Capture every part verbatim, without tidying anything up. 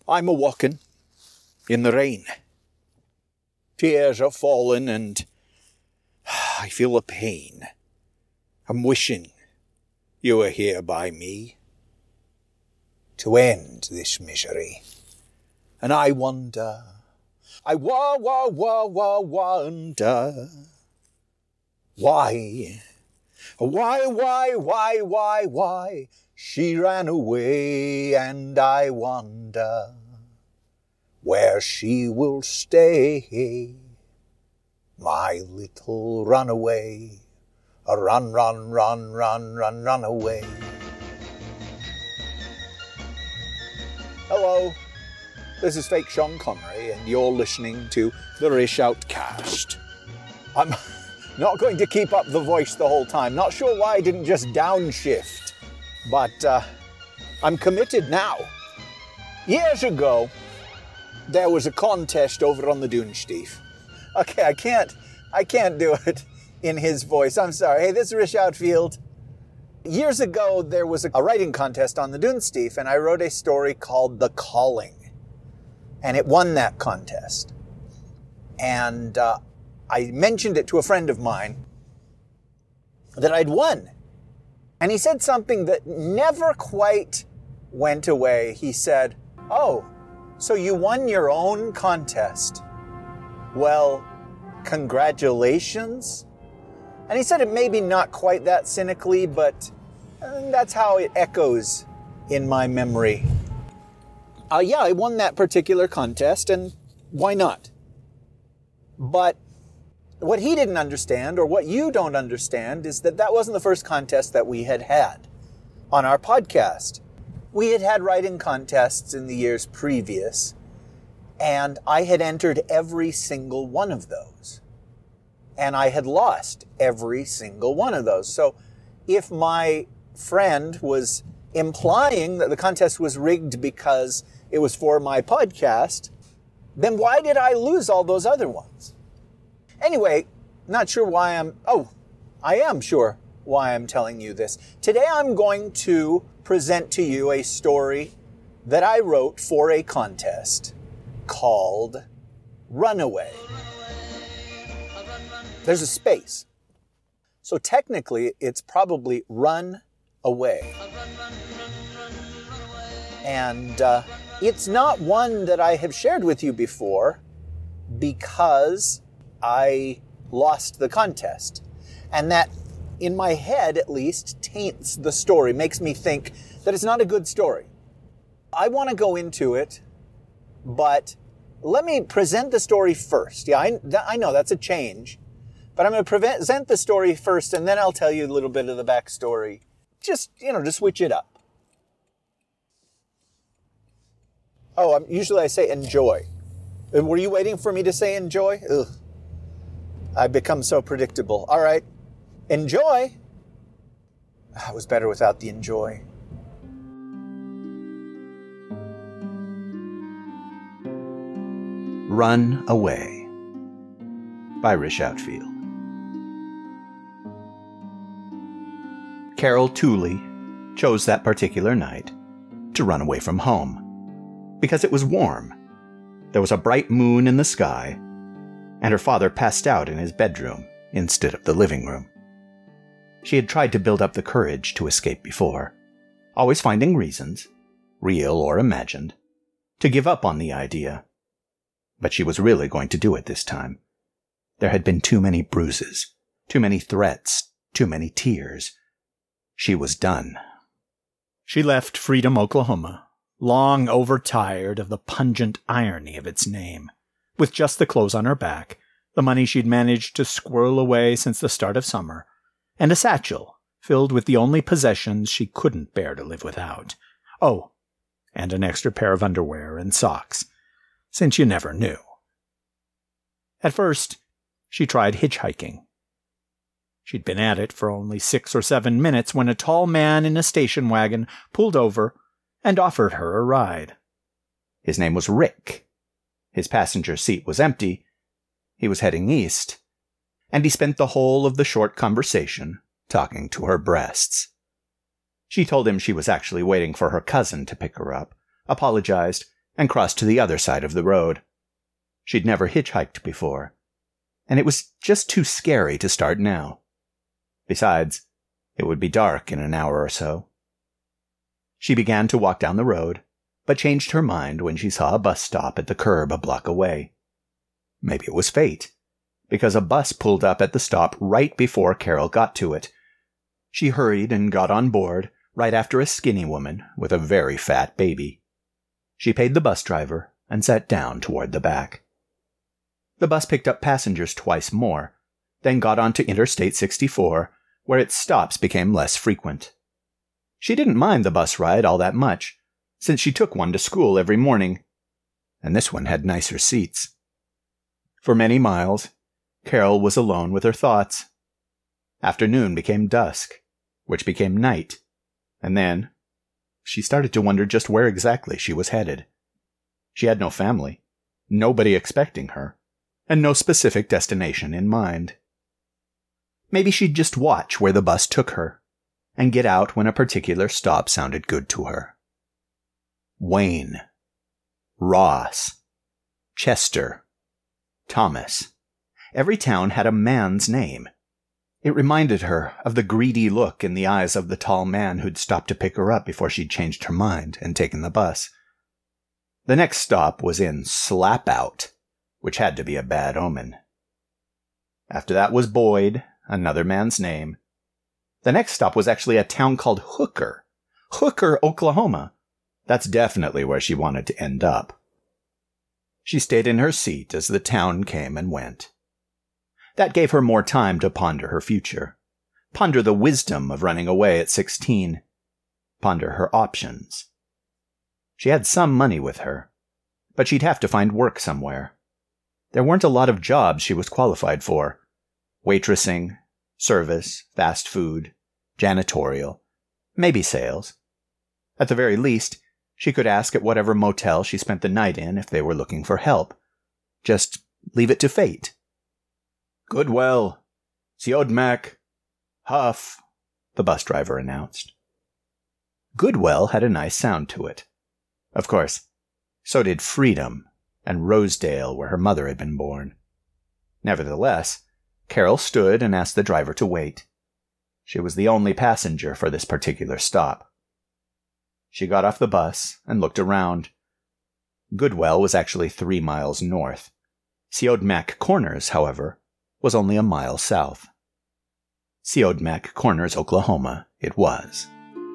I'm a-walking in the rain. Tears are falling and I feel a pain. I'm wishing you were here by me to end this misery. And I wonder, I wa wa wa wa wonder, why, why, why, why, why, why she ran away, and I wonder where she will stay, my little runaway, a run, run, run, run, run, run away. Hello, this is Fake Sean Connery, and you're listening to the Rish Outcast. I'm not going to keep up the voice the whole time. Not sure why I didn't just downshift, but uh, I'm committed now. Years ago, there was a contest over on the Doonsteef. Okay, I can't, I can't do it in his voice. I'm sorry. Hey, this is Rish Outfield. Years ago, there was a writing contest on the Doonsteef, and I wrote a story called The Calling. And it won that contest. And uh, I mentioned it to a friend of mine that I'd won. And he said something that never quite went away. He said, "Oh, so you won your own contest. Well, congratulations." And he said it maybe not quite that cynically, but that's how it echoes in my memory. Uh, yeah, I won that particular contest, and why not? But what he didn't understand, or what you don't understand, is that that wasn't the first contest that we had had on our podcast. We had had writing contests in the years previous, and I had entered every single one of those. And I had lost every single one of those. So if my friend was implying that the contest was rigged because it was for my podcast, then why did I lose all those other ones? Anyway, not sure why I'm... Oh, I am sure why I'm telling you this. Today I'm going to present to you a story that I wrote for a contest called Runaway. There's a space. So technically, it's probably Run Away. And uh, it's not one that I have shared with you before because I lost the contest. And that, in my head at least, taints the story, makes me think that it's not a good story. I want to go into it, but let me present the story first. Yeah, I, I know that's a change. But I'm going to present the story first, and then I'll tell you a little bit of the backstory. Just, you know, to switch it up. Oh, I'm, usually I say enjoy. Were you waiting for me to say enjoy? Ugh. I've become so predictable. All right. Enjoy. It was better without the enjoy. Run Away by Rish Outfield. Carol Tooley chose that particular night to run away from home because it was warm. There was a bright moon in the sky, and her father passed out in his bedroom instead of the living room. She had tried to build up the courage to escape before, always finding reasons, real or imagined, to give up on the idea. But she was really going to do it this time. There had been too many bruises, too many threats, too many tears. She was done. She left Freedom, Oklahoma, long overtired of the pungent irony of its name, with just the clothes on her back, the money she'd managed to squirrel away since the start of summer, and a satchel filled with the only possessions she couldn't bear to live without. Oh, and an extra pair of underwear and socks, since you never knew. At first, she tried hitchhiking. She'd been at it for only six or seven minutes when a tall man in a station wagon pulled over and offered her a ride. His name was Rick. His passenger seat was empty. He was heading east, and he spent the whole of the short conversation talking to her breasts. She told him she was actually waiting for her cousin to pick her up, apologized, and crossed to the other side of the road. She'd never hitchhiked before, and it was just too scary to start now. Besides, it would be dark in an hour or so. She began to walk down the road, but changed her mind when she saw a bus stop at the curb a block away. Maybe it was fate, because a bus pulled up at the stop right before Carol got to it. She hurried and got on board right after a skinny woman with a very fat baby. She paid the bus driver and sat down toward the back. The bus picked up passengers twice more, then got onto Interstate sixty-four, where its stops became less frequent. She didn't mind the bus ride all that much, since she took one to school every morning, and this one had nicer seats. For many miles, Carol was alone with her thoughts. Afternoon became dusk, which became night, and then she started to wonder just where exactly she was headed. She had no family, nobody expecting her, and no specific destination in mind. Maybe she'd just watch where the bus took her, and get out when a particular stop sounded good to her. Wayne, Ross, Chester, Thomas. Every town had a man's name. It reminded her of the greedy look in the eyes of the tall man who'd stopped to pick her up before she'd changed her mind and taken the bus. The next stop was in Slap Out, which had to be a bad omen. After that was Boyd, another man's name. The next stop was actually a town called Hooker. Hooker, Oklahoma. That's definitely where she wanted to end up. She stayed in her seat as the town came and went. That gave her more time to ponder her future, ponder the wisdom of running away at sixteen, ponder her options. She had some money with her, but she'd have to find work somewhere. There weren't a lot of jobs she was qualified for. Waitressing, service, fast food, janitorial, maybe sales. At the very least, she could ask at whatever motel she spent the night in if they were looking for help. Just leave it to fate. Goodwell, Siodmak, Huff, the bus driver announced. Goodwell had a nice sound to it. Of course, so did Freedom and Rosedale, where her mother had been born. Nevertheless, Carol stood and asked the driver to wait. She was the only passenger for this particular stop. She got off the bus and looked around. Goodwell was actually three miles north. Siodmak Corners, however, was only a mile south. Siodmak Corners, Oklahoma, it was.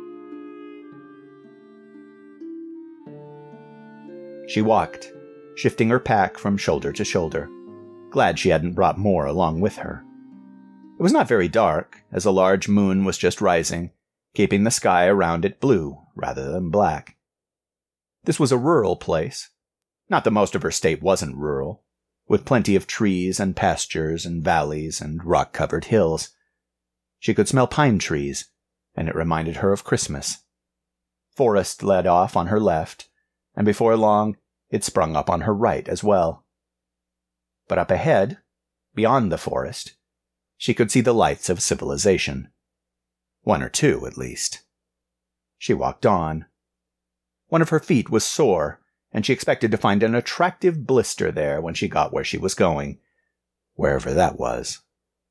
She walked, shifting her pack from shoulder to shoulder, glad she hadn't brought more along with her. It was not very dark, as a large moon was just rising, keeping the sky around it blue rather than black. This was a rural place. Not that most of her state wasn't rural, with plenty of trees and pastures and valleys and rock-covered hills. She could smell pine trees, and it reminded her of Christmas. Forest led off on her left, and before long it sprung up on her right as well. But up ahead, beyond the forest, she could see the lights of civilization. One or two, at least. She walked on. One of her feet was sore, and she expected to find an attractive blister there when she got where she was going, wherever that was.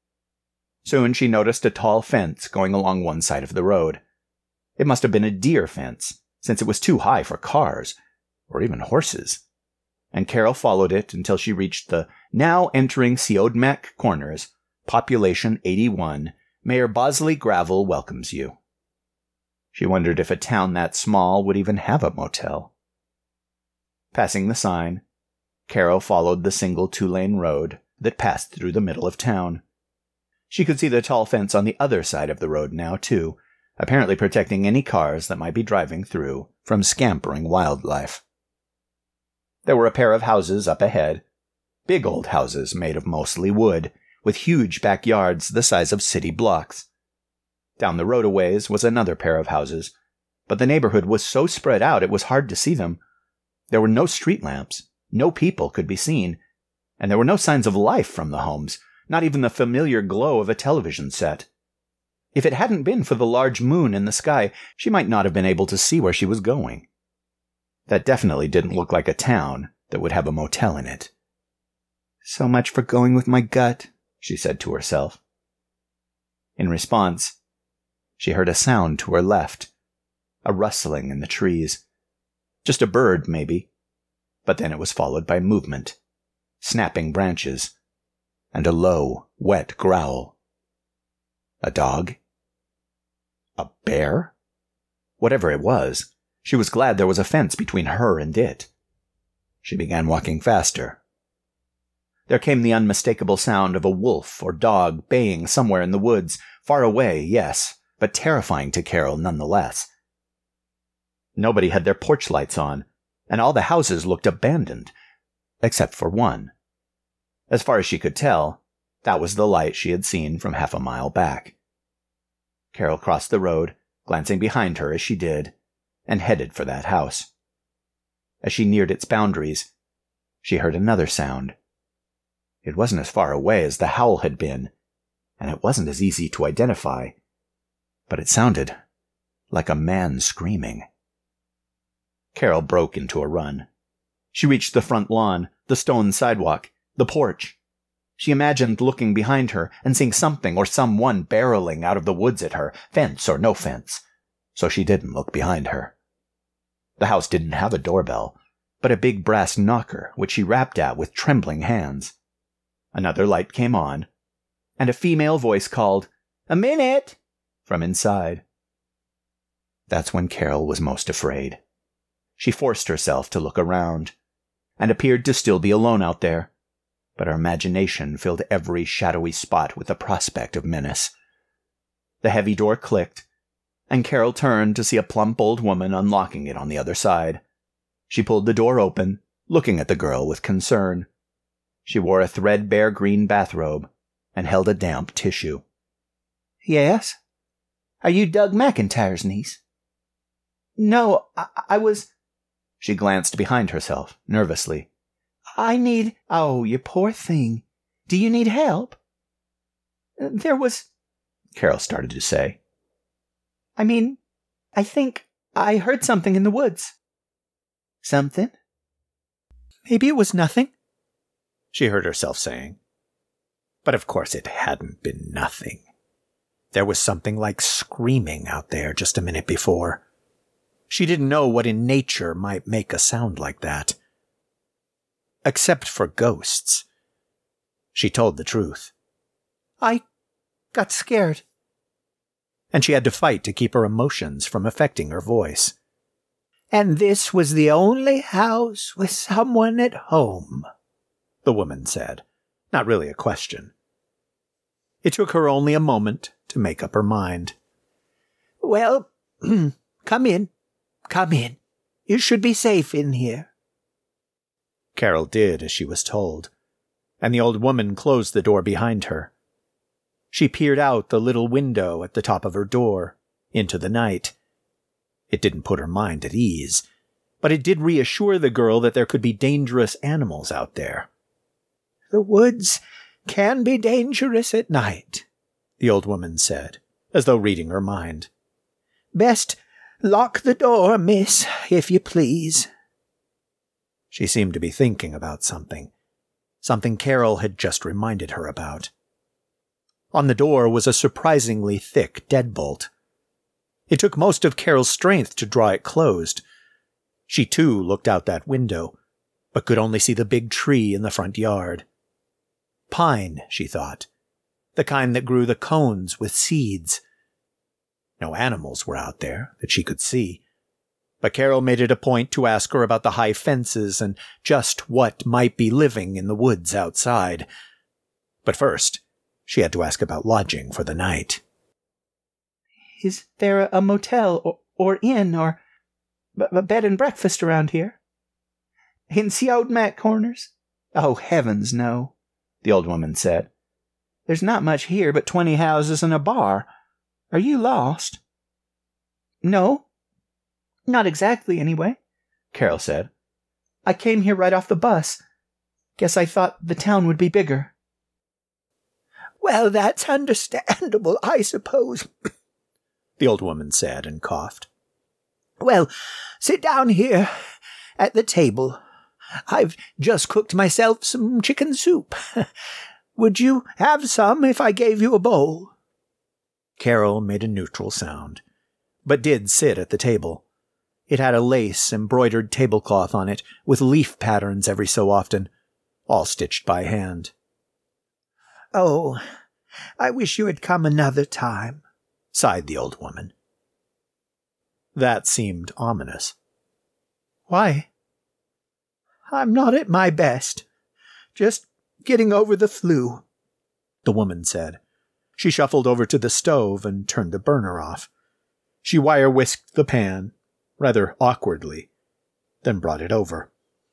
Soon she noticed a tall fence going along one side of the road. It must have been a deer fence, since it was too high for cars, or even horses. And Carol followed it until she reached the now entering Siodmak Corners, population eighty-one, Mayor Bosley Gravel welcomes you. She wondered if a town that small would even have a motel. Passing the sign, Carol followed the single two-lane road that passed through the middle of town. She could see the tall fence on the other side of the road now, too, apparently protecting any cars that might be driving through from scampering wildlife. There were a pair of houses up ahead, big old houses made of mostly wood, with huge backyards the size of city blocks. Down the road a ways was another pair of houses, but the neighborhood was so spread out it was hard to see them. There were no street lamps, no people could be seen, and there were no signs of life from the homes, not even the familiar glow of a television set. If it hadn't been for the large moon in the sky, she might not have been able to see where she was going. That definitely didn't look like a town that would have a motel in it. "So much for going with my gut," she said to herself. In response, she heard a sound to her left, a rustling in the trees. Just a bird, maybe, but then it was followed by movement, snapping branches, and a low, wet growl. A dog? A bear? Whatever it was, she was glad there was a fence between her and it. She began walking faster. There came the unmistakable sound of a wolf or dog baying somewhere in the woods, far away, yes, but terrifying to Carol nonetheless. Nobody had their porch lights on, and all the houses looked abandoned, except for one. As far as she could tell, that was the light she had seen from half a mile back. Carol crossed the road, glancing behind her as she did, and headed for that house. As she neared its boundaries, she heard another sound. It wasn't as far away as the howl had been, and it wasn't as easy to identify, but it sounded like a man screaming. Carol broke into a run. She reached the front lawn, the stone sidewalk, the porch. She imagined looking behind her and seeing something or someone barreling out of the woods at her, fence or no fence, so she didn't look behind her. The house didn't have a doorbell, but a big brass knocker which she rapped at with trembling hands. Another light came on, and a female voice called, "A minute!" from inside. That's when Carol was most afraid. She forced herself to look around, and appeared to still be alone out there, but her imagination filled every shadowy spot with the prospect of menace. The heavy door clicked, and Carol turned to see a plump old woman unlocking it on the other side. She pulled the door open, looking at the girl with concern. She wore a threadbare green bathrobe and held a damp tissue. "Yes? Are you Doug McIntyre's niece?" "No, I, I was..." She glanced behind herself, nervously. "I need... Oh, you poor thing. Do you need help?" "There was..." Carol started to say. "I mean, I think I heard something in the woods." "Something?" "Maybe it was nothing," she heard herself saying. But of course it hadn't been nothing. There was something like screaming out there just a minute before. She didn't know what in nature might make a sound like that. Except for ghosts. She told the truth. "I got scared." And she had to fight to keep her emotions from affecting her voice. "And this was the only house with someone at home," the woman said, not really a question. It took her only a moment to make up her mind. "Well, come in, come in. You should be safe in here." Carol did as she was told, and the old woman closed the door behind her. She peered out the little window at the top of her door, into the night. It didn't put her mind at ease, but it did reassure the girl that there could be dangerous animals out there. "The woods can be dangerous at night," the old woman said, as though reading her mind. "Best lock the door, miss, if you please." She seemed to be thinking about something, something Carol had just reminded her about. On the door was a surprisingly thick deadbolt. It took most of Carol's strength to draw it closed. She too looked out that window, but could only see the big tree in the front yard. Pine, she thought, the kind that grew the cones with seeds. No animals were out there that she could see, but Carol made it a point to ask her about the high fences and just what might be living in the woods outside. But first, she had to ask about lodging for the night. "Is there a motel or, or inn or b- a bed and breakfast around here? In Siodmak Corners?" "Oh, heavens, no," the old woman said. "There's not much here but twenty houses and a bar. Are you lost?" "No, not exactly, anyway," Carol said. "I came here right off the bus. Guess I thought the town would be bigger." "Well, that's understandable, I suppose," the old woman said and coughed. "Well, sit down here at the table. I've just cooked myself some chicken soup. Would you have some if I gave you a bowl?" Carol made a neutral sound, but did sit at the table. It had a lace-embroidered tablecloth on it, with leaf patterns every so often, all stitched by hand. "Oh, I wish you had come another time," sighed the old woman. That seemed ominous. "Why?" "I'm not at my best. Just getting over the flu," the woman said. She shuffled over to the stove and turned the burner off. She wire-whisked the pan, rather awkwardly, then brought it over.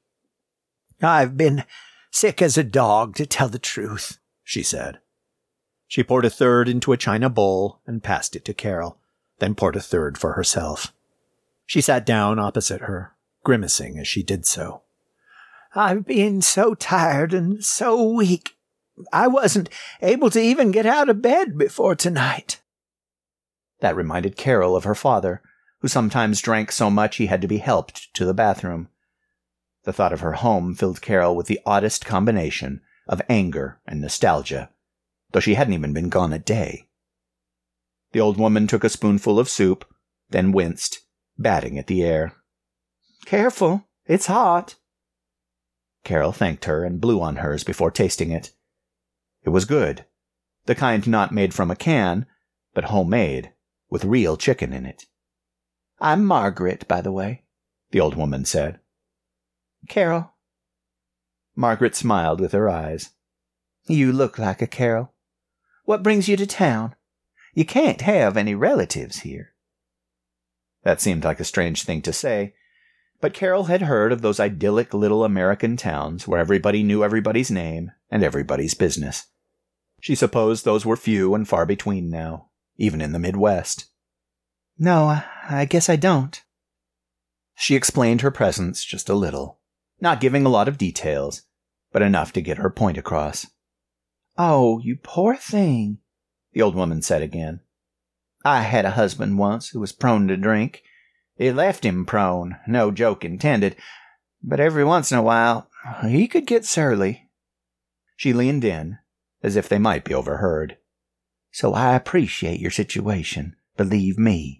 "I've been sick as a dog, to tell the truth," she said. She poured a third into a china bowl and passed it to Carol, then poured a third for herself. She sat down opposite her, grimacing as she did so. "I've been so tired and so weak. I wasn't able to even get out of bed before tonight." That reminded Carol of her father, who sometimes drank so much he had to be helped to the bathroom. The thought of her home filled Carol with the oddest combination of anger and nostalgia, though she hadn't even been gone a day. The old woman took a spoonful of soup, then winced, batting at the air. "Careful, it's hot." Carol thanked her and blew on hers before tasting it. It was good, the kind not made from a can, but homemade, with real chicken in it. "I'm Margaret, by the way," the old woman said. "Carol?" Margaret smiled with her eyes. "You look like a Carol. What brings you to town? You can't have any relatives here." That seemed like a strange thing to say, but Carol had heard of those idyllic little American towns where everybody knew everybody's name and everybody's business. She supposed those were few and far between now, even in the Midwest. "No, I guess I don't." She explained her presence just a little, not giving a lot of details, but enough to get her point across. "Oh, you poor thing," the old woman said again. "I had a husband once who was prone to drink. It left him prone, no joke intended, but every once in a while he could get surly." She leaned in, as if they might be overheard. "So I appreciate your situation, believe me."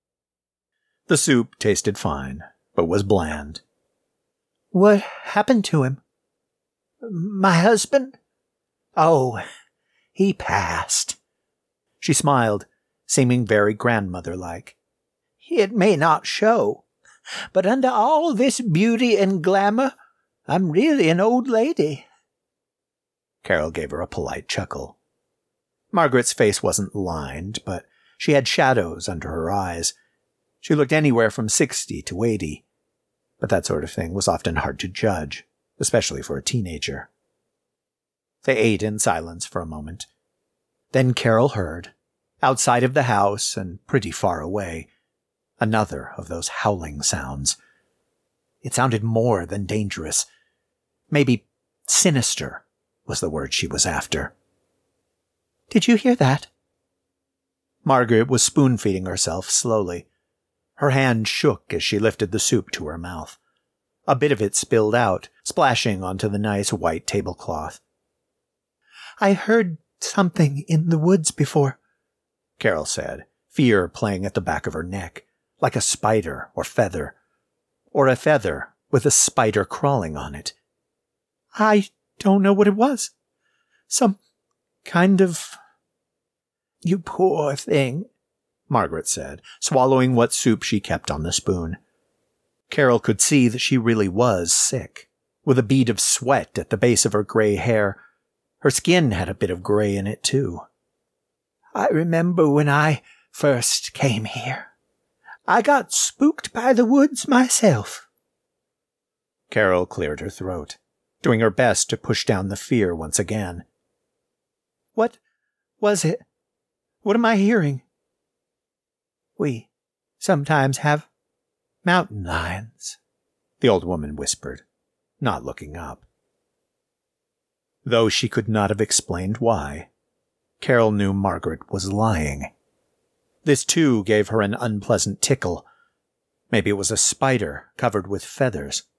The soup tasted fine, but was bland. "What happened to him? My husband? Oh, he passed." She smiled, seeming very grandmother-like. "It may not show, but under all this beauty and glamour, I'm really an old lady." Carol gave her a polite chuckle. Margaret's face wasn't lined, but she had shadows under her eyes. She looked anywhere from sixty to eighty, but that sort of thing was often hard to judge, especially for a teenager. They ate in silence for a moment. Then Carol heard, outside of the house and pretty far away, another of those howling sounds. It sounded more than dangerous. Maybe sinister was the word she was after. "Did you hear that?" Margaret was spoon-feeding herself slowly. Her hand shook as she lifted the soup to her mouth. A bit of it spilled out, splashing onto the nice white tablecloth. "I heard something in the woods before," Carol said, fear playing at the back of her neck, like a spider or feather, or a feather with a spider crawling on it. "I don't know what it was. Some kind of—" "You poor thing," Margaret said, swallowing what soup she kept on the spoon. Carol could see that she really was sick, with a bead of sweat at the base of her gray hair. Her skin had a bit of gray in it, too. "I remember when I first came here. I got spooked by the woods myself." Carol cleared her throat, doing her best to push down the fear once again. "What was it? What am I hearing?" "We sometimes have mountain lions," the old woman whispered, not looking up. Though she could not have explained why, Carol knew Margaret was lying. This, too, gave her an unpleasant tickle. Maybe it was a spider covered with feathers.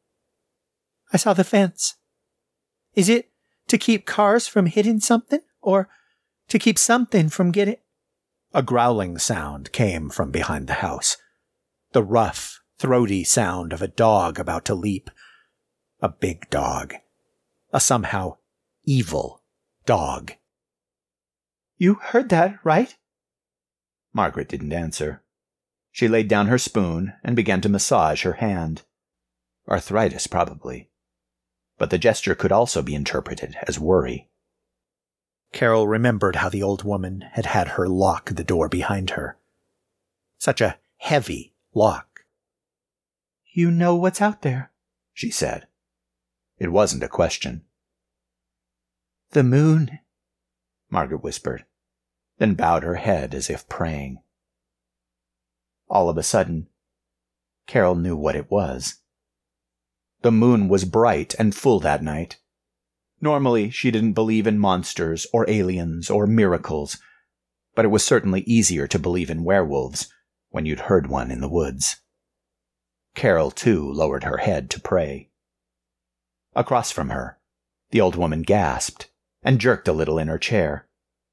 I saw the fence. Is it to keep cars from hitting something, or to keep something from getting—" A growling sound came from behind the house. The rough, throaty sound of a dog about to leap. A big dog. A somehow evil dog. "You heard that, right?" Margaret didn't answer. She laid down her spoon and began to massage her hand. Arthritis, probably. But the gesture could also be interpreted as worry. Carol remembered how the old woman had had her lock the door behind her. Such a heavy lock. "You know what's out there," she said. It wasn't a question. "The moon," Margaret whispered, then bowed her head as if praying. All of a sudden, Carol knew what it was. The moon was bright and full that night. Normally, she didn't believe in monsters or aliens or miracles, but it was certainly easier to believe in werewolves when you'd heard one in the woods. Carol, too, lowered her head to pray. Across from her, the old woman gasped and jerked a little in her chair.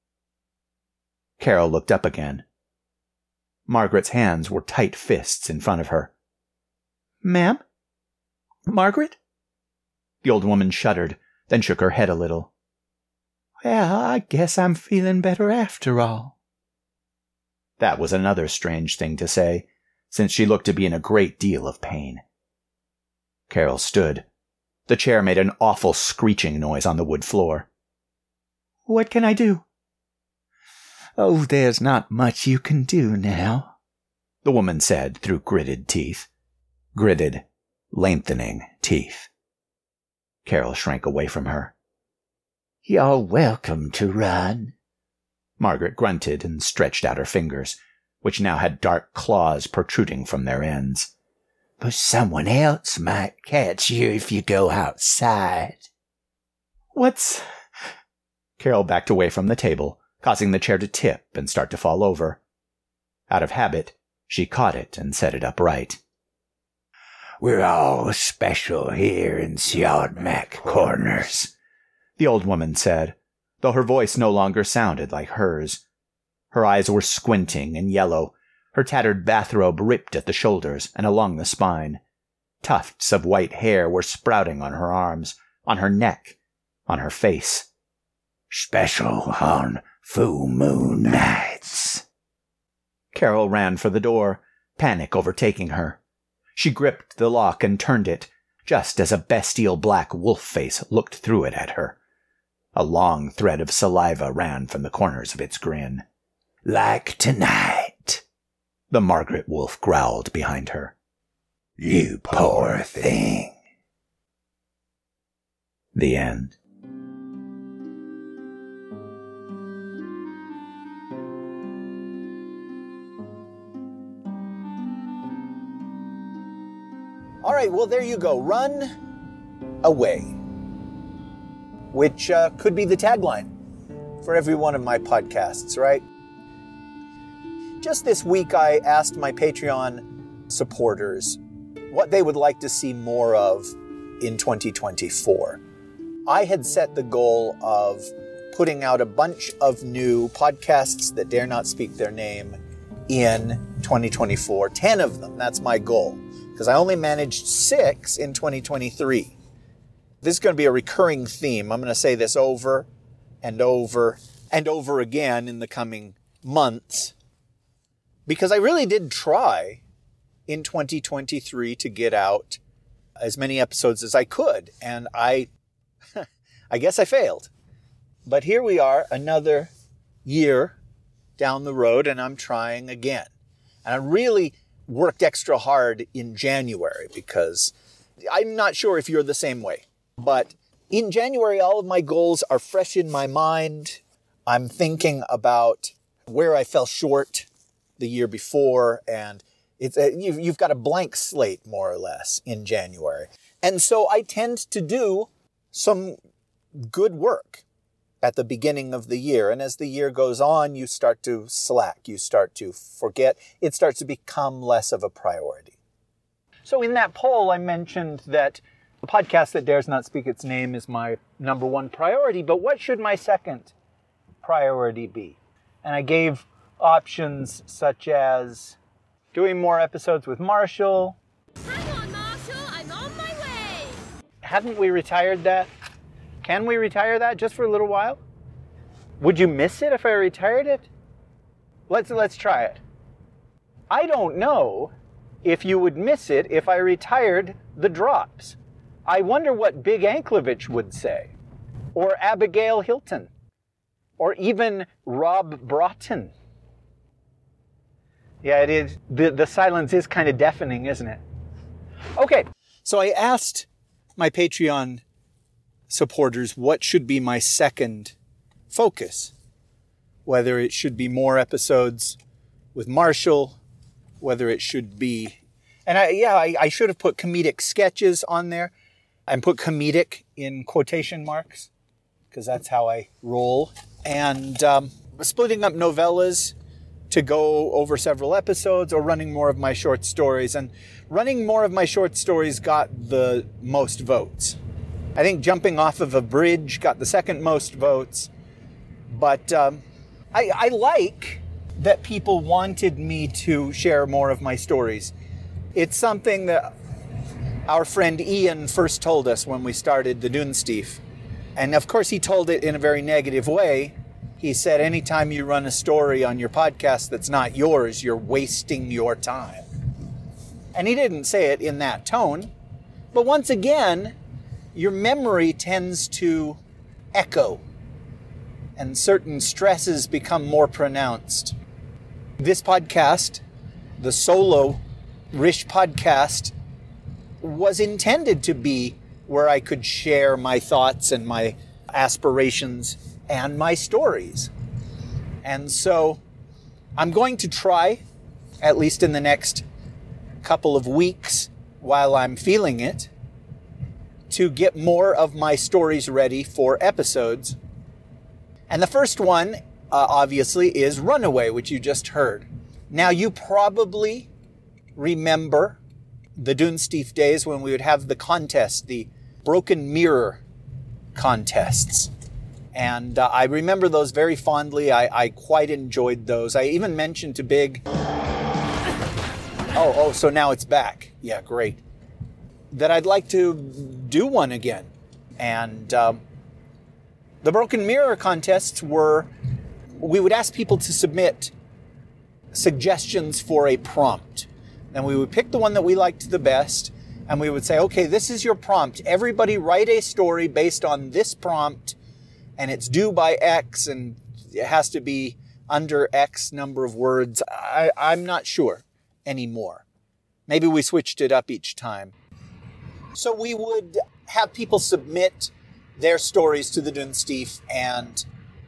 Carol looked up again. Margaret's hands were tight fists in front of her. "Ma'am? Margaret?" The old woman shuddered, then shook her head a little. "Well, I guess I'm feeling better after all." That was another strange thing to say, since she looked to be in a great deal of pain. Carol stood. The chair made an awful screeching noise on the wood floor. "What can I do?" "Oh, there's not much you can do now," the woman said through gritted teeth. Gritted, lengthening teeth. Carol shrank away from her. "You're welcome to run." Margaret grunted and stretched out her fingers, which now had dark claws protruding from their ends. "But someone else might catch you if you go outside." "What's—" Carol backed away from the table, causing the chair to tip and start to fall over. Out of habit, she caught it and set it upright. "We're all special here in Siodmak Corners," the old woman said, though her voice no longer sounded like hers. Her eyes were squinting and yellow, her tattered bathrobe ripped at the shoulders and along the spine. Tufts of white hair were sprouting on her arms, on her neck, on her face. "Special on full moon nights." Carol ran for the door, panic overtaking her. She gripped the lock and turned it, just as a bestial black wolf face looked through it at her. A long thread of saliva ran from the corners of its grin. "Like tonight," the Margaret wolf growled behind her. "You poor thing." The end. All right, well, there you go. Run away. Which uh, could be the tagline for every one of my podcasts, right? Just this week, I asked my Patreon supporters what they would like to see more of in twenty twenty-four. I had set the goal of putting out a bunch of new podcasts that dare not speak their name in twenty twenty-four. Ten of them, that's my goal. Because I only managed six in twenty twenty-three. This is going to be a recurring theme. I'm going to say this over and over and over again in the coming months. Because I really did try in twenty twenty-three to get out as many episodes as I could. And I, I guess I failed. But here we are, another year down the road, and I'm trying again. And I really worked extra hard in January because I'm not sure if you're the same way. But in January, all of my goals are fresh in my mind. I'm thinking about where I fell short the year before, and it's a, you've, you've got a blank slate, more or less, in January. And so I tend to do some good work at the beginning of the year. And as the year goes on, you start to slack, you start to forget, it starts to become less of a priority. So in that poll, I mentioned that A podcast that dares not speak its name is my number one priority, but what should my second priority be? And I gave options such as doing more episodes with Marshall. Hang on, Marshall, I'm on my way. Haven't we retired that? Can we retire that just for a little while? Would you miss it if I retired it? Let's let's try it. I don't know if you would miss it if I retired the drops. I wonder what Big Anklevich would say, or Abigail Hilton, or even Rob Broughton. Yeah, it is. The, the silence is kind of deafening, isn't it? Okay, so I asked my Patreon supporters what should be my second focus. Whether it should be more episodes with Marshall, whether it should be... And I, yeah, I, I should have put comedic sketches on there and put comedic in quotation marks because that's how I roll. And um, splitting up novellas to go over several episodes or running more of my short stories. And running more of my short stories got the most votes. I think Jumping Off of a Bridge got the second most votes. But um, I, I like that people wanted me to share more of my stories. It's something that our friend Ian first told us when we started the Dunesteef. And of course he told it in a very negative way. He said, anytime you run a story on your podcast that's not yours, you're wasting your time. And he didn't say it in that tone. But once again, your memory tends to echo. And certain stresses become more pronounced. This podcast, the solo Rish podcast, was intended to be where I could share my thoughts and my aspirations and my stories. And so I'm going to try, at least in the next couple of weeks while I'm feeling it, to get more of my stories ready for episodes. And the first one, uh, obviously, is Runaway, which you just heard. Now, you probably remember the Dunesteef days when we would have the contest, the Broken Mirror contests. And uh, I remember those very fondly. I, I quite enjoyed those. I even mentioned to Big... Oh, oh, so now it's back. Yeah, great. That I'd like to do one again. And um, the Broken Mirror contests were... We would ask people to submit suggestions for a prompt. And we would pick the one that we liked the best. And we would say, okay, this is your prompt. Everybody write a story based on this prompt. And it's due by X, and it has to be under X number of words. I, I'm not sure anymore. Maybe we switched it up each time. So we would have people submit their stories to the Dunesteef, and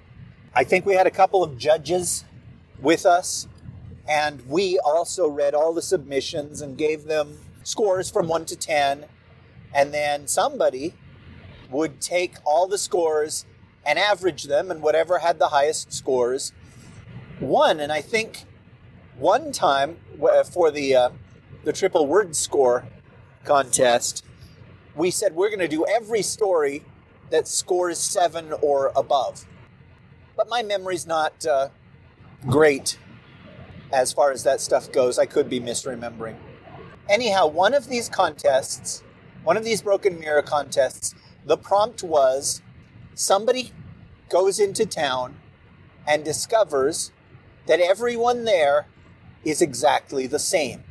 I think we had a couple of judges with us, and we also read all the submissions and gave them scores from one to ten, and then somebody would take all the scores and average them, and whatever had the highest scores won. And I think one time for the uh, the triple word score contest, we said we're going to do every story that scores seven or above. But my memory's not uh, great as far as that stuff goes. I could be misremembering. Anyhow, one of these contests, one of these Broken Mirror contests, the prompt was somebody goes into town and discovers that everyone there is exactly the same.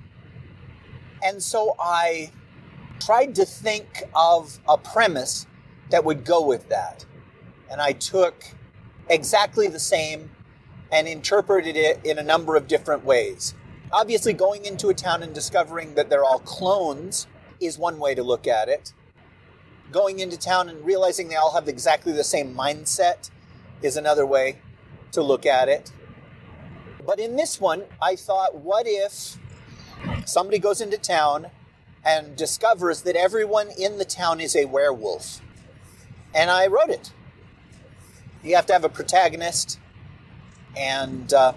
And so I tried to think of a premise that would go with that. And I took exactly the same and interpreted it in a number of different ways. Obviously, going into a town and discovering that they're all clones is one way to look at it. Going into town and realizing they all have exactly the same mindset is another way to look at it. But in this one, I thought, what if somebody goes into town and discovers that everyone in the town is a werewolf? And I wrote it. You have to have a protagonist, and uh,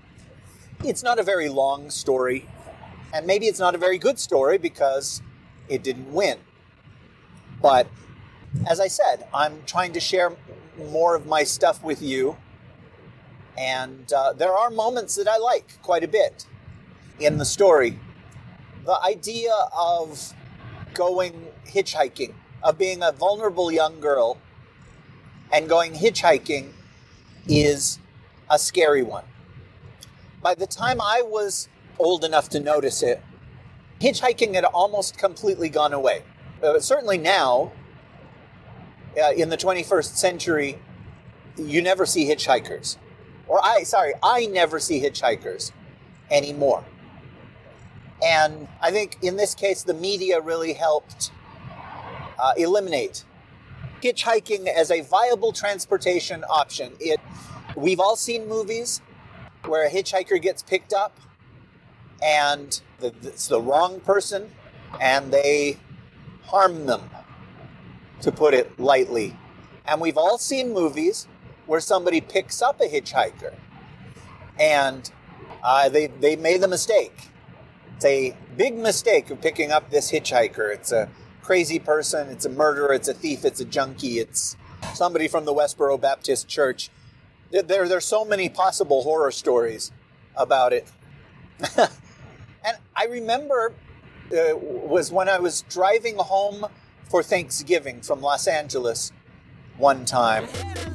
it's not a very long story, and maybe it's not a very good story because it didn't win. But as I said, I'm trying to share more of my stuff with you. And uh, there are moments that I like quite a bit in the story. The idea of going hitchhiking, of being a vulnerable young girl and going hitchhiking, is a scary one. By the time I was old enough to notice it, hitchhiking had almost completely gone away. Uh, certainly now, uh, in the twenty-first century, you never see hitchhikers. Or I, sorry, I never see hitchhikers anymore. And I think in this case, the media really helped uh, eliminate hitchhiking as a viable transportation option. It, we've all seen movies where a hitchhiker gets picked up and the, it's the wrong person and they harm them, to put it lightly. And we've all seen movies where somebody picks up a hitchhiker and uh, they, they made the mistake. It's a big mistake of picking up this hitchhiker. It's a crazy person, it's a murderer, it's a thief, it's a junkie, it's somebody from the Westboro Baptist Church. There, there's so many possible horror stories about it. And I remember uh, was when I was driving home for Thanksgiving from Los Angeles one time.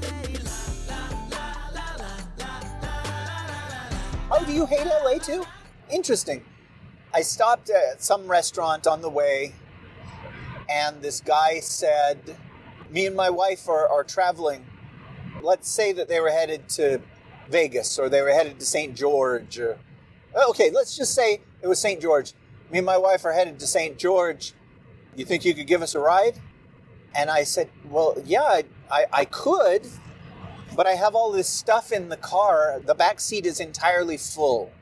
Oh, do you hate L A too? Interesting. I stopped at some restaurant on the way, and this guy said, me and my wife are, are traveling. Let's say that they were headed to Vegas, or they were headed to Saint George. Or, okay, let's just say it was Saint George. Me and my wife are headed to Saint George. You think you could give us a ride? And I said, well, yeah, I, I, I could, but I have all this stuff in the car. The back seat is entirely full.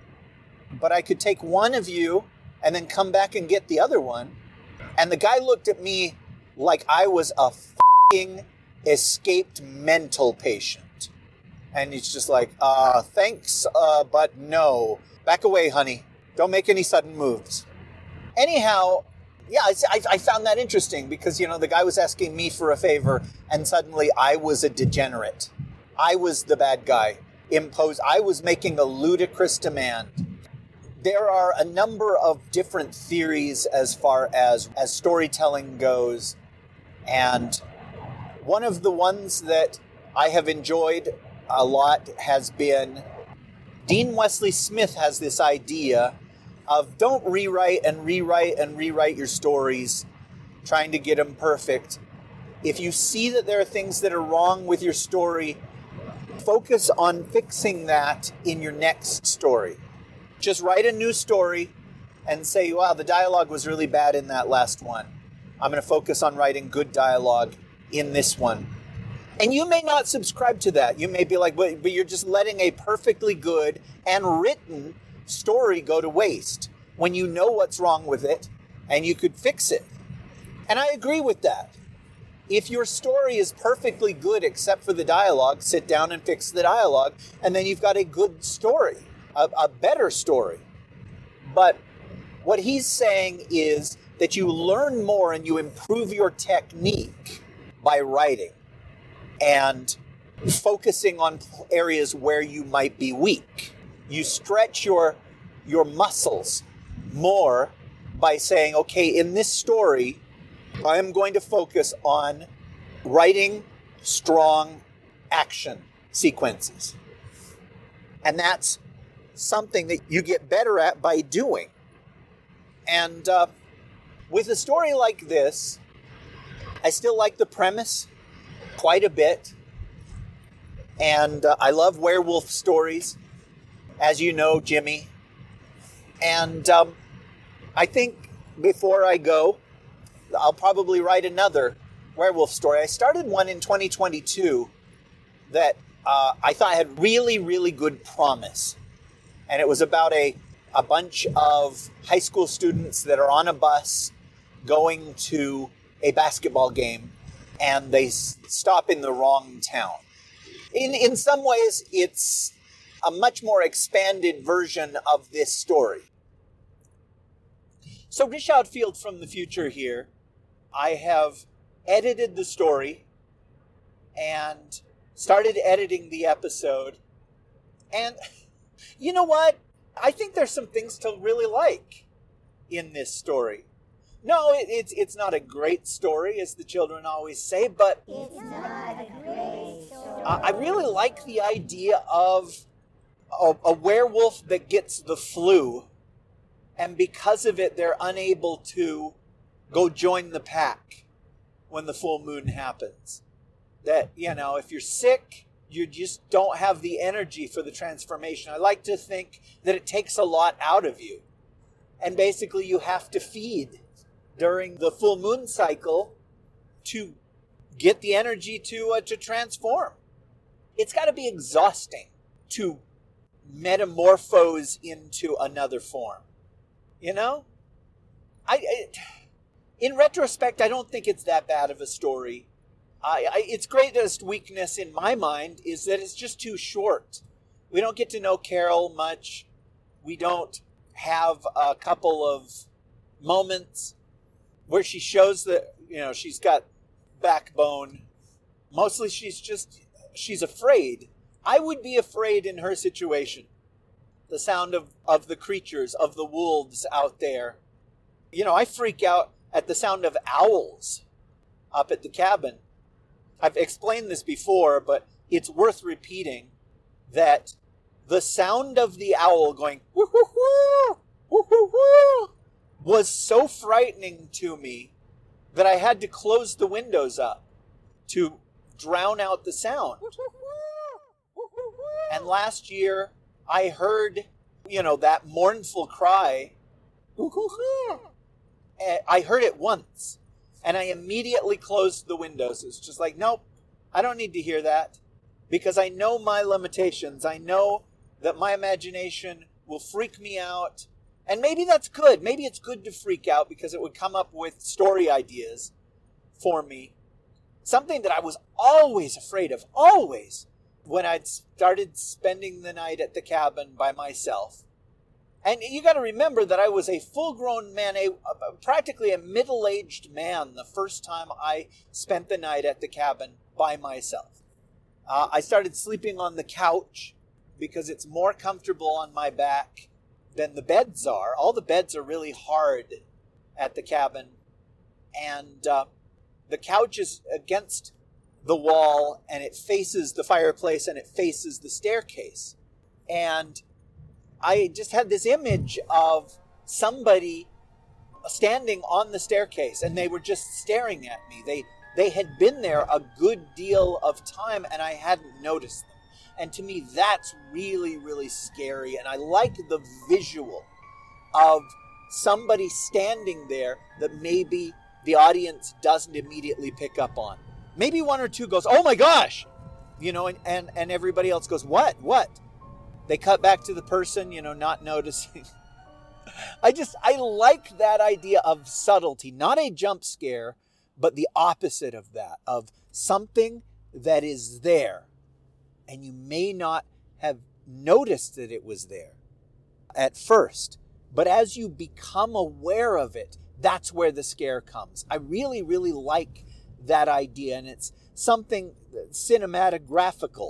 But I could take one of you and then come back and get the other one. And the guy looked at me like I was a f***ing escaped mental patient. And he's just like, uh, thanks, uh, but no. Back away, honey. Don't make any sudden moves. Anyhow, yeah, I, I found that interesting because, you know, the guy was asking me for a favor and suddenly I was a degenerate. I was the bad guy. Imposed. I was making a ludicrous demand. There are a number of different theories as far as, as storytelling goes. And one of the ones that I have enjoyed a lot has been Dean Wesley Smith has this idea of don't rewrite and rewrite and rewrite your stories, trying to get them perfect. If you see that there are things that are wrong with your story, focus on fixing that in your next story. Just write a new story and say, wow, the dialogue was really bad in that last one. I'm going to focus on writing good dialogue in this one. And you may not subscribe to that. You may be like, but, but you're just letting a perfectly good and written story go to waste when you know what's wrong with it and you could fix it. And I agree with that. If your story is perfectly good except for the dialogue, sit down and fix the dialogue, and then you've got a good story, a, a better story. But what he's saying is that you learn more and you improve your technique by writing and focusing on areas where you might be weak. You stretch your your muscles more by saying, okay, in this story, I am going to focus on writing strong action sequences. And that's something that you get better at by doing. And uh, with a story like this, I still like the premise quite a bit. And uh, I love werewolf stories, as you know, Jimmy. And um, I think before I go, I'll probably write another werewolf story. I started one in twenty twenty-two that uh, I thought had really, really good promise. And it was about a, a bunch of high school students that are on a bus going to a basketball game, and they s- stop in the wrong town. In in some ways, it's a much more expanded version of this story. So Rich Outfield from the future here. I have edited the story and started editing the episode. And you know what? I think there's some things to really like in this story. No, it, it's it's not a great story, as the children always say, but It's not a great story. uh, I really like the idea of a, a werewolf that gets the flu, and because of it, they're unable to go join the pack when the full moon happens. That, you know, if you're sick, you just don't have the energy for the transformation. I like to think that it takes a lot out of you. And basically you have to feed during the full moon cycle to get the energy to uh, to transform. It's got to be exhausting to metamorphose into another form. You know? I, I in retrospect, I don't think it's that bad of a story. I, I, its greatest weakness in my mind is that it's just too short. We don't get to know Carol much. We don't have a couple of moments where she shows that, you know, she's got backbone. Mostly she's just, she's afraid. I would be afraid in her situation. The sound of, of the creatures, of the wolves out there. You know, I freak out at the sound of owls up at the cabin. I've explained this before, but it's worth repeating that the sound of the owl going woo-hoo-hoo, woo-hoo-hoo, was so frightening to me that I had to close the windows up to drown out the sound. And last year, I heard, you know, that mournful cry. I heard it once, and I immediately closed the windows. It's just like, nope, I don't need to hear that, because I know my limitations. I know that my imagination will freak me out. And maybe that's good. Maybe it's good to freak out because it would come up with story ideas for me. Something that I was always afraid of, always, when I'd started spending the night at the cabin by myself. And you got to remember that I was a full-grown man, a, a practically a middle-aged man the first time I spent the night at the cabin by myself. Uh, I started sleeping on the couch because it's more comfortable on my back than the beds are. All the beds are really hard at the cabin. And uh, the couch is against the wall, and it faces the fireplace, and it faces the staircase. And I just had this image of somebody standing on the staircase, and they were just staring at me. They they had been there a good deal of time, and I hadn't noticed them. And to me, that's really, really scary. And I like the visual of somebody standing there that maybe the audience doesn't immediately pick up on. Maybe one or two goes, oh my gosh! You know, and, and, and everybody else goes, what? What? They cut back to the person, you know, not noticing. I just, I like that idea of subtlety. Not a jump scare, but the opposite of that. Of something that is there. And you may not have noticed that it was there at first. But as you become aware of it, that's where the scare comes. I really, really like that idea. And it's something cinematographical.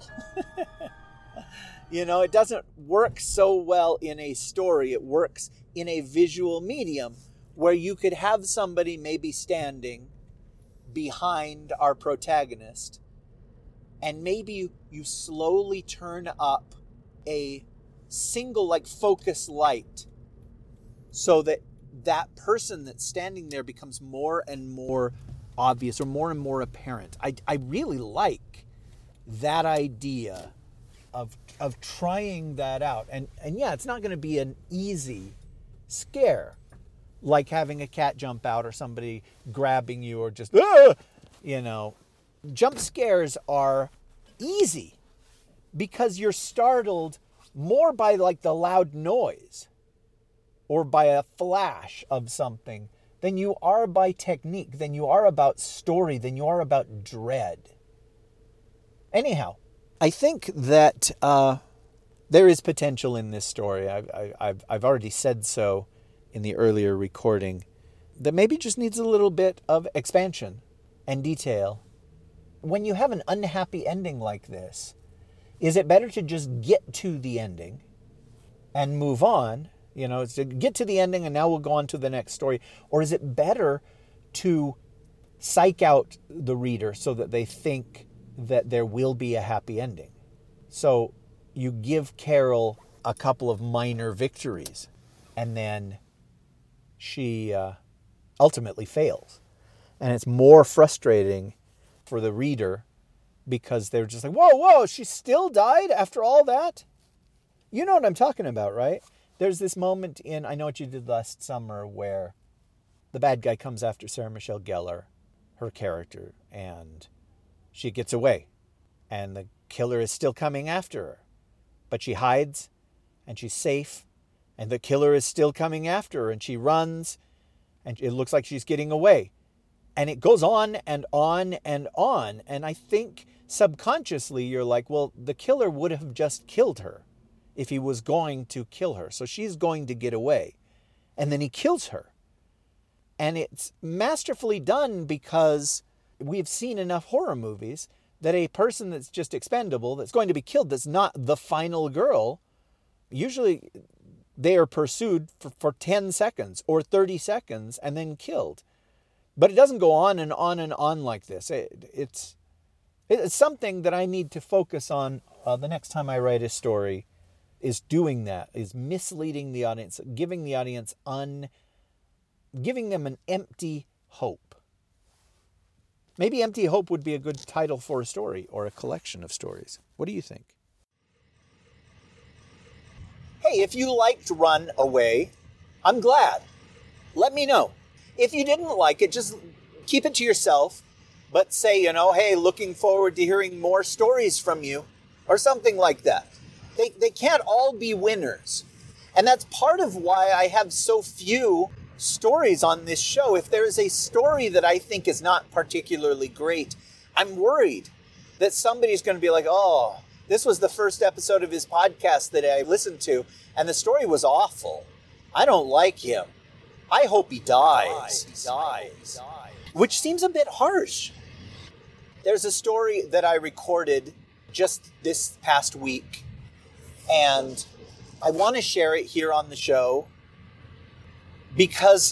You know, it doesn't work so well in a story. It works in a visual medium where you could have somebody maybe standing behind our protagonist, and maybe you, you slowly turn up a single, like, focus light so that that person that's standing there becomes more and more obvious or more and more apparent. I, I really like that idea of of trying that out. And and yeah, it's not going to be an easy scare like having a cat jump out or somebody grabbing you or just, ah! You know, jump scares are easy because you're startled more by like the loud noise or by a flash of something than you are by technique, than you are about story, than you are about dread. Anyhow, I think that uh, there is potential in this story. I've, I've, I've already said so in the earlier recording, that maybe just needs a little bit of expansion and detail. When you have an unhappy ending like this, is it better to just get to the ending and move on? You know, to get to the ending and now we'll go on to the next story. Or is it better to psych out the reader so that they think that there will be a happy ending? So you give Carol a couple of minor victories and then she uh, ultimately fails. And it's more frustrating for the reader because they're just like, whoa, whoa, she still died after all that? You know what I'm talking about, right? There's this moment in I Know What You Did Last Summer where the bad guy comes after Sarah Michelle Gellar, her character, and she gets away. And the killer is still coming after her. But she hides, and she's safe, and the killer is still coming after her, and she runs, and it looks like she's getting away. And it goes on and on and on. And I think subconsciously you're like, well, the killer would have just killed her if he was going to kill her. So she's going to get away. And then he kills her. And it's masterfully done because we've seen enough horror movies that a person that's just expendable, that's going to be killed, that's not the final girl, usually they are pursued for, for ten seconds or thirty seconds and then killed. But it doesn't go on and on and on like this. It, it's, it's something that I need to focus on uh, the next time I write a story, is doing that, is misleading the audience, giving the audience un, giving them an empty hope. Maybe Empty Hope would be a good title for a story or a collection of stories. What do you think? Hey, if you liked Run Away, I'm glad. Let me know. If you didn't like it, just keep it to yourself, but say, you know, hey, looking forward to hearing more stories from you, or something like that. They, they can't all be winners. And that's part of why I have so few stories on this show. If there's a story that I think is not particularly great, I'm worried that somebody's going to be like, oh, this was the first episode of his podcast that I listened to, and the story was awful. I don't like him. I hope he dies. He dies. Which seems a bit harsh. There's a story that I recorded just this past week, and I want to share it here on the show because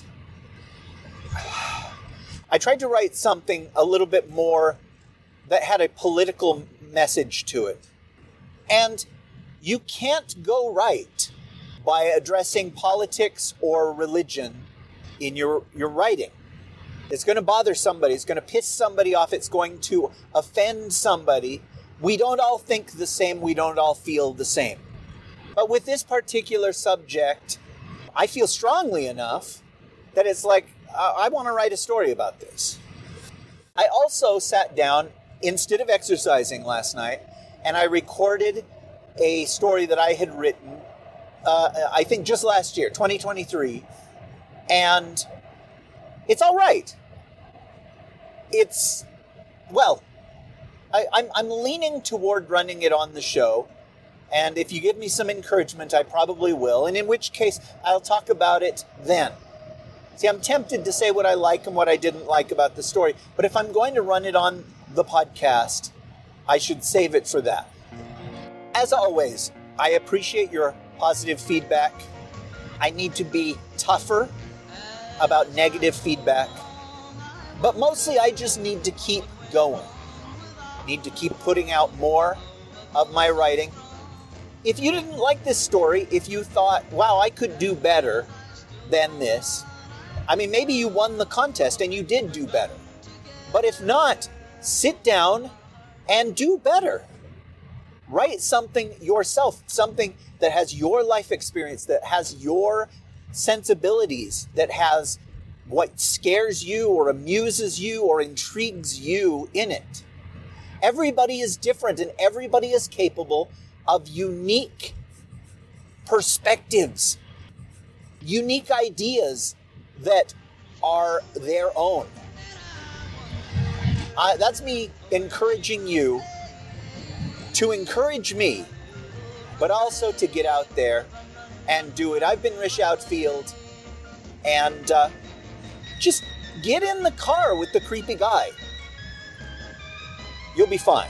I tried to write something a little bit more that had a political message to it. And you can't go right by addressing politics or religion in your, your writing. It's going to bother somebody. It's going to piss somebody off. It's going to offend somebody. We don't all think the same. We don't all feel the same. But with this particular subject, I feel strongly enough that it's like, uh, I want to write a story about this. I also sat down instead of exercising last night, and I recorded a story that I had written, uh, I think just last year, twenty twenty-three, and it's all right. It's, well, I, I'm, I'm leaning toward running it on the show, and if you give me some encouragement, I probably will, and in which case, I'll talk about it then. See, I'm tempted to say what I like and what I didn't like about the story, but if I'm going to run it on the podcast, I should save it for that. As always, I appreciate your positive feedback. I need to be tougher about negative feedback, but mostly I just need to keep going. Need to keep putting out more of my writing. If you didn't like this story, if you thought, wow, I could do better than this, I mean, maybe you won the contest and you did do better. But if not, sit down and do better. Write something yourself, something that has your life experience, that has your sensibilities, that has what scares you or amuses you or intrigues you in it. Everybody is different and everybody is capable of unique perspectives, unique ideas that are their own. Uh, that's me encouraging you to encourage me, but also to get out there and do it. I've been Rish Outfield, and uh, Just get in the car with the creepy guy. You'll be fine.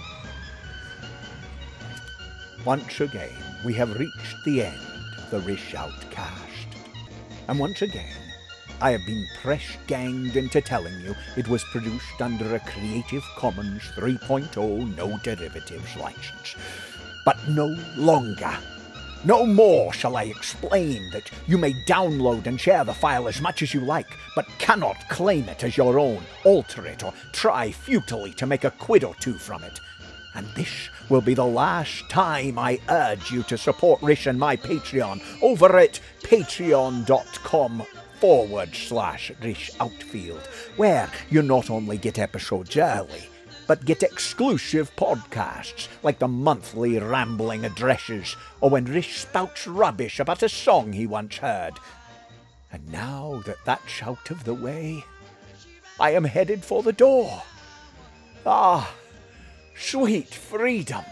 Once again, we have reached the end of the Rish Outcast. And once again, I have been press-ganged into telling you it was produced under a Creative Commons three point oh no derivatives license. But no longer. No more shall I explain that you may download and share the file as much as you like, but cannot claim it as your own, alter it, or try futilely to make a quid or two from it. And this will be the last time I urge you to support Rish and my Patreon over at patreon.com forward slash Rish Outfield, where you not only get episodes early, but get exclusive podcasts like the monthly rambling addresses, or when Rish spouts rubbish about a song he once heard. And now that that's out of the way, I am headed for the door. Ah, sweet freedom.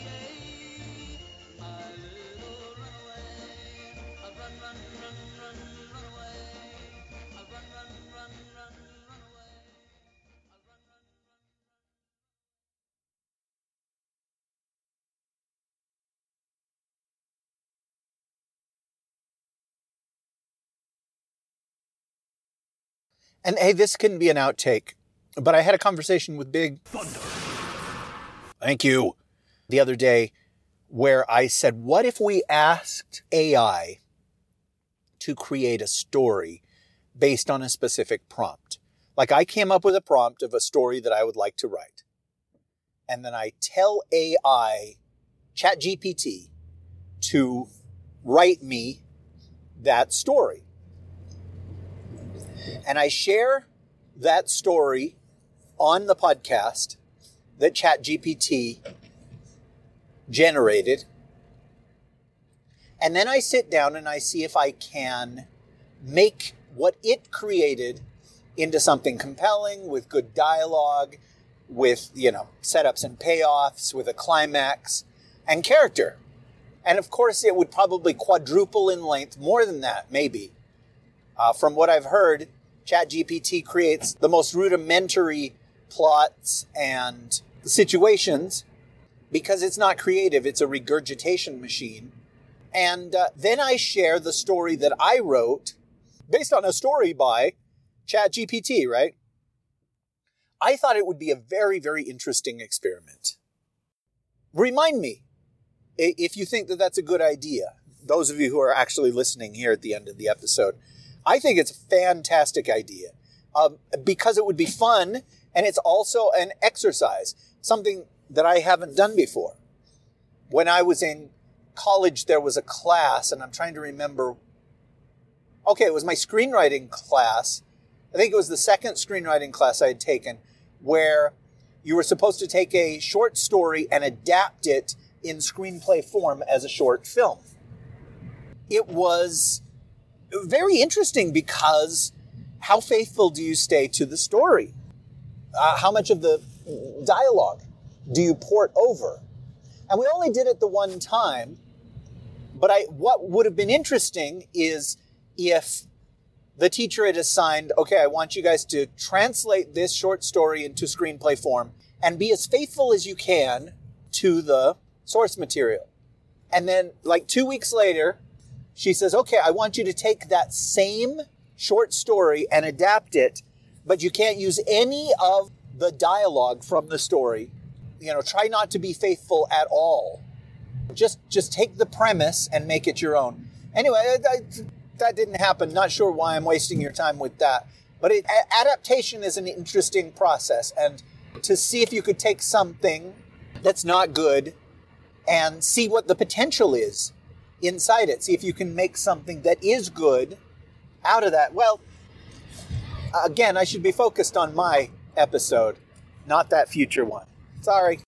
And hey, this couldn't be an outtake, but I had a conversation with Big Thunder. Thank you. The other day, where I said, what if we asked A I to create a story based on a specific prompt? Like, I came up with a prompt of a story that I would like to write. And then I tell A I, ChatGPT, to write me that story. And I share that story on the podcast that ChatGPT generated. And then I sit down and I see if I can make what it created into something compelling with good dialogue, with, you know, setups and payoffs, with a climax and character. And of course, it would probably quadruple in length, more than that, maybe. Uh, from what I've heard, ChatGPT creates the most rudimentary plots and situations because it's not creative. It's a regurgitation machine. And uh, then I share the story that I wrote based on a story by ChatGPT, right? I thought it would be a very, very interesting experiment. Remind me if you think that that's a good idea. Those of you who are actually listening here at the end of the episode, I think it's a fantastic idea um, because it would be fun, and it's also an exercise, something that I haven't done before. When I was in college, there was a class, and I'm trying to remember. Okay, it was my screenwriting class. I think it was the second screenwriting class I had taken, where you were supposed to take a short story and adapt it in screenplay form as a short film. It was very interesting because how faithful do you stay to the story? Uh, how much of the dialogue do you port over? And we only did it the one time, but I what would have been interesting is if the teacher had assigned, okay, I want you guys to translate this short story into screenplay form and be as faithful as you can to the source material. And then like two weeks later, she says, okay, I want you to take that same short story and adapt it, but you can't use any of the dialogue from the story. You know, try not to be faithful at all. Just just take the premise and make it your own. Anyway, I, I, that didn't happen. Not sure why I'm wasting your time with that. But it, a- adaptation is an interesting process. And to see if you could take something that's not good and see what the potential is inside it. See if you can make something that is good out of that. Well, again, I should be focused on my episode, not that future one. Sorry.